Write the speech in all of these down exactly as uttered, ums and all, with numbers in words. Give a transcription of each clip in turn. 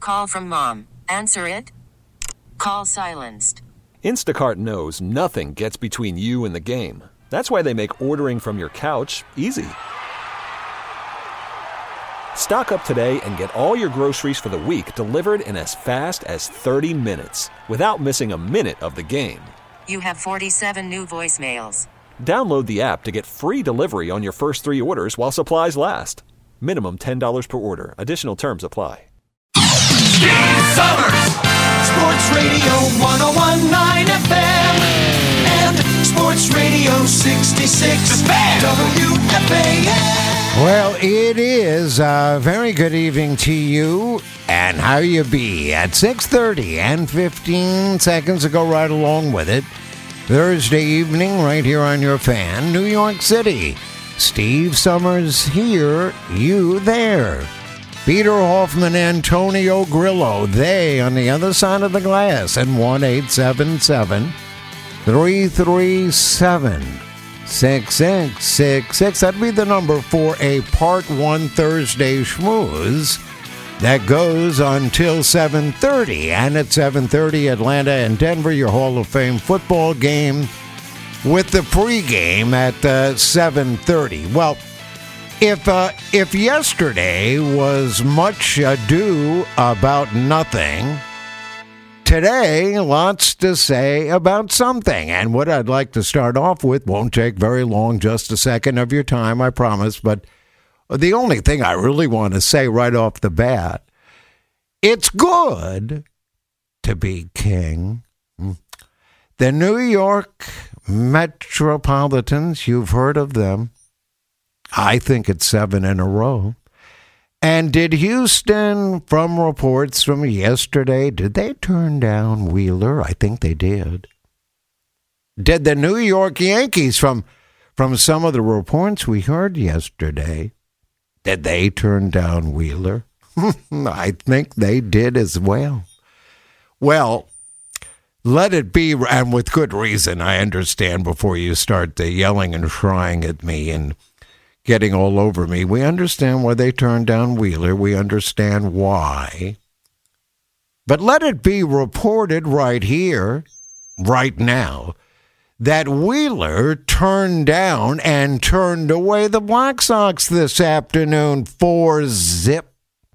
Call from mom. Answer it. Call silenced. Instacart knows nothing gets between you and the game. That's why they make ordering from your couch easy. Stock up today and get all your groceries for the week delivered in as fast as thirty minutes without missing a minute of the game. You have forty-seven new voicemails. Download the app to get free delivery on your first three orders while supplies last. Minimum ten dollars per order. Additional terms apply. Steve Summers, Sports Radio one oh one point nine F M and Sports Radio sixty-six W F A N. Well, it is a very good evening to you, and how you be at six thirty and fifteen seconds to go right along with it. Thursday evening right here on your fan, New York City. Steve Summers here, you there. Peter Hoffman, Antonio Grillo, they on the other side of the glass, and one eight seven seven, three three seven, six six six six. That'd be the number for a Part one Thursday schmooze that goes until seven thirty. And at seven thirty, Atlanta and Denver, your Hall of Fame football game with the pregame at uh, seven thirty. Well, If uh, if yesterday was much ado about nothing, today lots to say about something. And what I'd like to start off with won't take very long, just a second of your time, I promise. But the only thing I really want to say right off the bat, it's good to be king. The New York Metropolitans, you've heard of them. I think it's seven in a row. And did Houston, from reports from yesterday, did they turn down Wheeler? I think they did. Did the New York Yankees, from from some of the reports we heard yesterday, did they turn down Wheeler? I think they did as well. Well, let it be, and with good reason, I understand, before you start the yelling and crying at me and getting all over me. We understand why they turned down Wheeler. We understand why. But let it be reported right here, right now, that Wheeler turned down and turned away the Black Sox this afternoon for zip.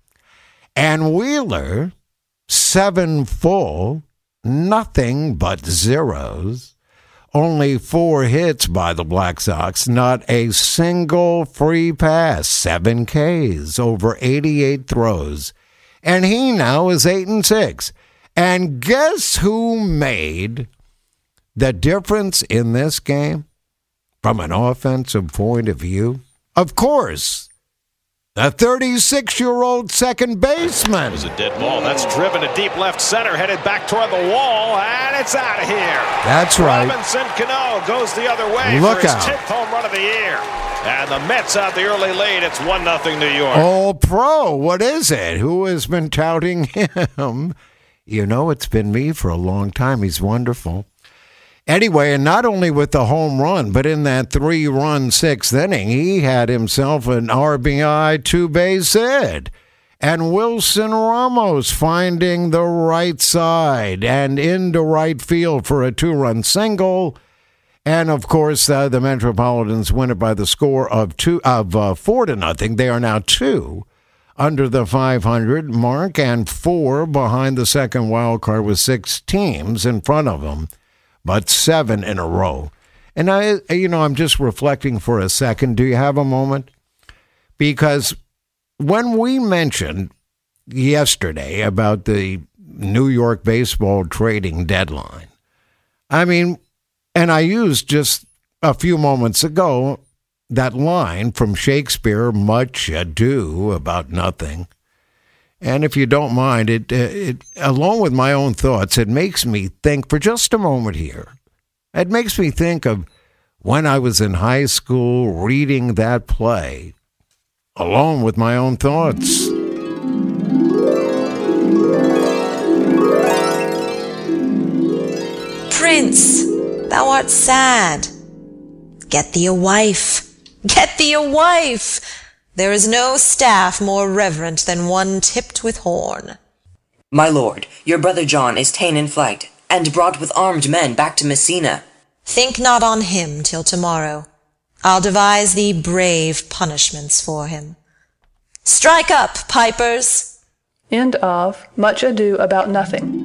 And Wheeler, seven full, nothing but zeros. Only four hits by the Black Sox, not a single free pass, seven Ks, over eighty-eight throws. And he now is eight and six. And guess who made the difference in this game from an offensive point of view? Of course, the thirty-six-year-old second baseman. It was a dead ball. That's driven to deep left center, headed back toward the wall, and it's out of here. That's right. Robinson Cano goes the other way Look for his out. tenth home run of the year. And the Mets out the early lead. It's one nothing New York. All pro. What is it? Who has been touting him? You know, it's been me for a long time. He's wonderful. Anyway, and not only with the home run, but in that three-run sixth inning, he had himself an R B I two-base hit. And Wilson Ramos finding the right side and into right field for a two-run single. And, of course, uh, the Metropolitans win it by the score of two of uh, four to nothing. They are now two under the five hundred mark and four behind the second wild card with six teams in front of them. But seven in a row. And I, you know, I'm just reflecting for a second. Do you have a moment? Because when we mentioned yesterday about the New York baseball trading deadline, I mean, and I used just a few moments ago that line from Shakespeare, much ado about nothing. And if you don't mind, it, it, along with my own thoughts, it makes me think for just a moment here. It makes me think of when I was in high school reading that play, along with my own thoughts. Prince, thou art sad. Get thee a wife. Get thee a wife. There is no staff more reverent than one tipped with horn. My lord, your brother John is ta'en in flight, and brought with armed men back to Messina. Think not on him till tomorrow. I'll devise thee brave punishments for him. Strike up, pipers! End of Much Ado About Nothing.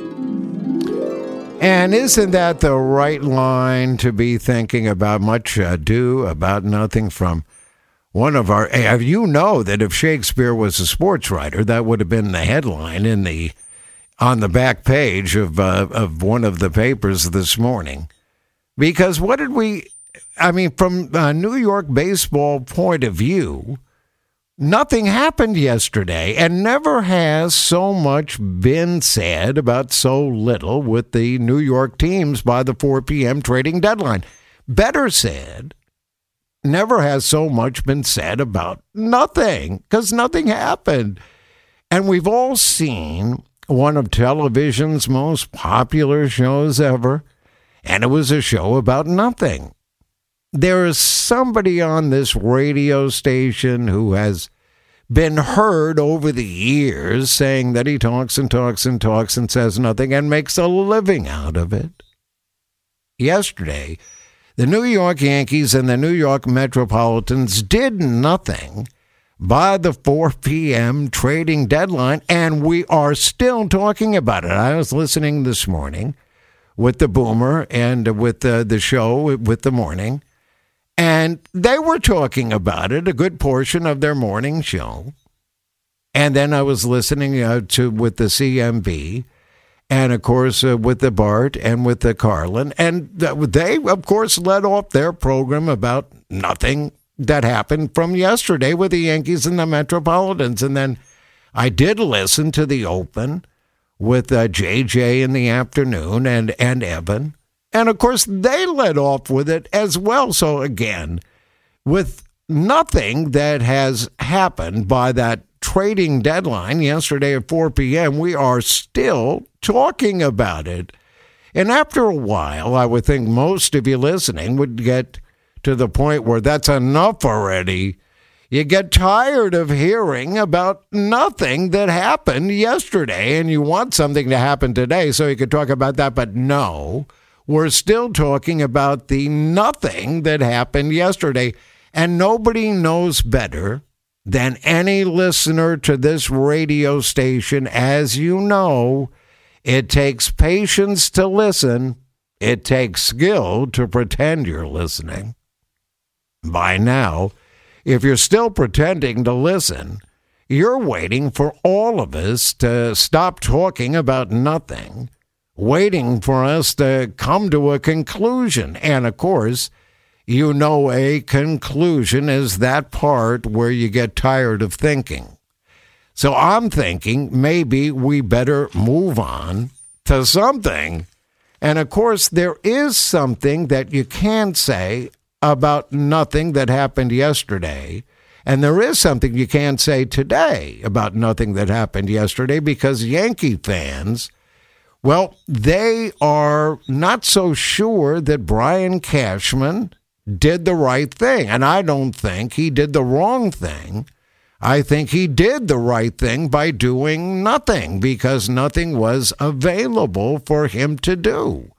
And isn't that the right line to be thinking about? Much ado about nothing from one of our... You know that if Shakespeare was a sports writer, that would have been the headline in the on the back page of uh, of one of the papers this morning. Because what did we... I mean, from a New York baseball point of view, nothing happened yesterday, and never has so much been said about so little with the New York teams by the four p.m. trading deadline. Better said, never has so much been said about nothing, because nothing happened. And we've all seen one of television's most popular shows ever, and it was a show about nothing. There is somebody on this radio station who has been heard over the years saying that he talks and talks and talks and says nothing and makes a living out of it. Yesterday, the New York Yankees and the New York Metropolitans did nothing by the four p.m. trading deadline, and we are still talking about it. I was listening this morning with the Boomer and with the, the show with the morning, and they were talking about it, a good portion of their morning show. And then I was listening uh, to with the C M B, and of course uh, with the Bart and with the Carlin, and they of course led off their program about nothing that happened from yesterday with the Yankees and the Metropolitans. And then I did listen to the Open with uh, J J in the afternoon and and Evan. And, of course, they led off with it as well. So, again, with nothing that has happened by that trading deadline yesterday at four p.m., we are still talking about it. And after a while, I would think most of you listening would get to the point where that's enough already. You get tired of hearing about nothing that happened yesterday, and you want something to happen today so you could talk about that, but no. We're still talking about the nothing that happened yesterday, and nobody knows better than any listener to this radio station. As you know, it takes patience to listen. It takes skill to pretend you're listening. By now, if you're still pretending to listen, you're waiting for all of us to stop talking about nothing, waiting for us to come to a conclusion. And, of course, you know a conclusion is that part where you get tired of thinking. So I'm thinking maybe we better move on to something. And, of course, there is something that you can say about nothing that happened yesterday. And there is something you can't say today about nothing that happened yesterday, because Yankee fans, well, they are not so sure that Brian Cashman did the right thing. And I don't think he did the wrong thing. I think he did the right thing by doing nothing, because nothing was available for him to do.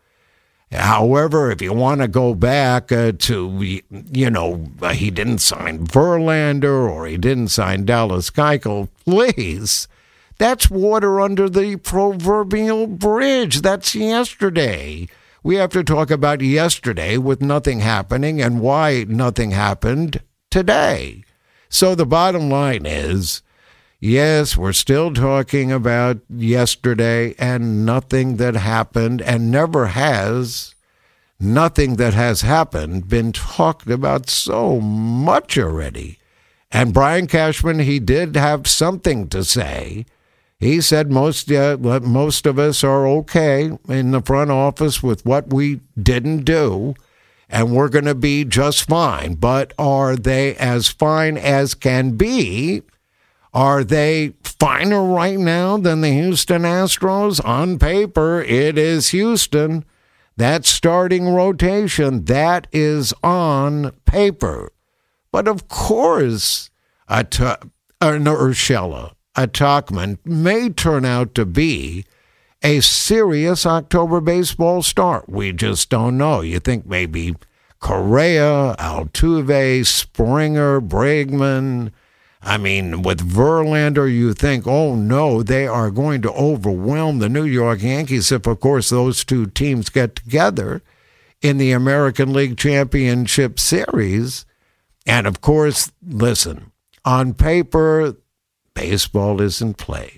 However, if you want to go back uh, to, you know, uh, he didn't sign Verlander or he didn't sign Dallas Keuchel, please. That's water under the proverbial bridge. That's yesterday. We have to talk about yesterday with nothing happening and why nothing happened today. So the bottom line is, yes, we're still talking about yesterday and nothing that happened, and never has nothing that has happened been talked about so much already. And Brian Cashman, he did have something to say. He said most uh, most of us are okay in the front office with what we didn't do, and we're going to be just fine. But are they as fine as can be? Are they finer right now than the Houston Astros? On paper, it is Houston. That starting rotation, that is on paper. But of course, a t- an Urshela, Tauchman may turn out to be a serious October baseball star. We just don't know. You think maybe Correa, Altuve, Springer, Bregman. I mean, with Verlander, you think, oh, no, they are going to overwhelm the New York Yankees if, of course, those two teams get together in the American League Championship Series. And, of course, listen, on paper, baseball isn't played.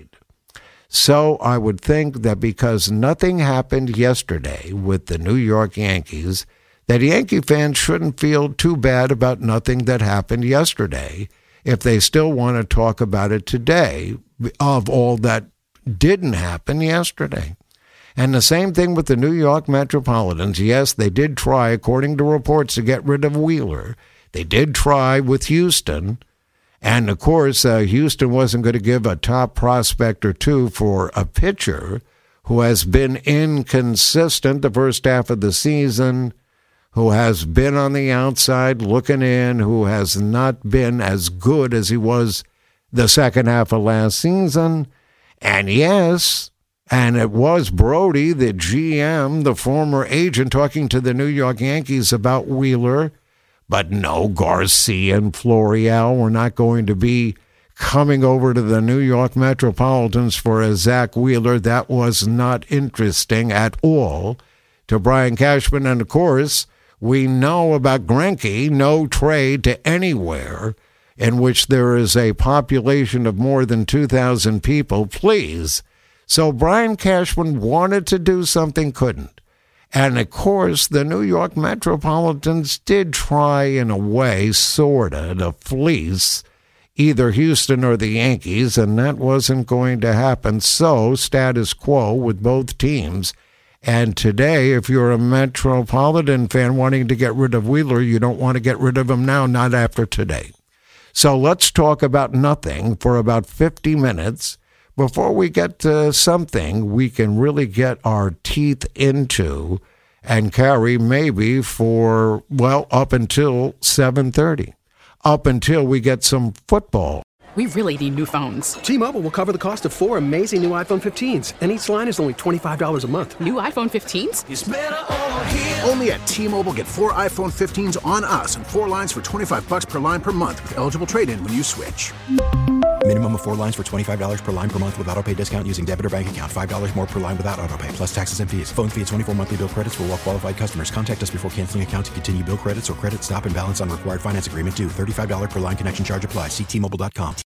So I would think that because nothing happened yesterday with the New York Yankees, that Yankee fans shouldn't feel too bad about nothing that happened yesterday if they still want to talk about it today of all that didn't happen yesterday. And the same thing with the New York Metropolitans. Yes, they did try, according to reports, to get rid of Wheeler. They did try with Houston. And, of course, uh, Houston wasn't going to give a top prospect or two for a pitcher who has been inconsistent the first half of the season, who has been on the outside looking in, who has not been as good as he was the second half of last season. And, yes, and it was Brody, the G M, the former agent, talking to the New York Yankees about Wheeler. But no, Garcia and Florial were not going to be coming over to the New York Metropolitans for a Zach Wheeler. That was not interesting at all to Brian Cashman. And, of course, we know about Greinke, no trade to anywhere in which there is a population of more than two thousand people, please. So Brian Cashman wanted to do something, couldn't. And, of course, the New York Metropolitans did try, in a way, sort of, to fleece either Houston or the Yankees, and that wasn't going to happen. So, status quo with both teams. And today, if you're a Metropolitan fan wanting to get rid of Wheeler, you don't want to get rid of him now, not after today. So let's talk about nothing for about fifty minutes. Before we get to something we can really get our teeth into and carry maybe for, well, up until seven thirty, up until we get some football. We really need new phones. T-Mobile will cover the cost of four amazing new iPhone fifteens, and each line is only twenty-five dollars a month. New iPhone fifteens? It's better over here. Only at T-Mobile, get four iPhone fifteens on us and four lines for twenty-five dollars per line per month with eligible trade-in when you switch. Minimum of four lines for twenty-five dollars per line per month with autopay discount using debit or bank account. five dollars more per line without autopay, plus taxes and fees. Phone fee at twenty-four monthly bill credits for well-qualified customers. Contact us before canceling account to continue bill credits or credit stop and balance on required finance agreement due. thirty-five dollars per line connection charge applies. See T Mobile dot com.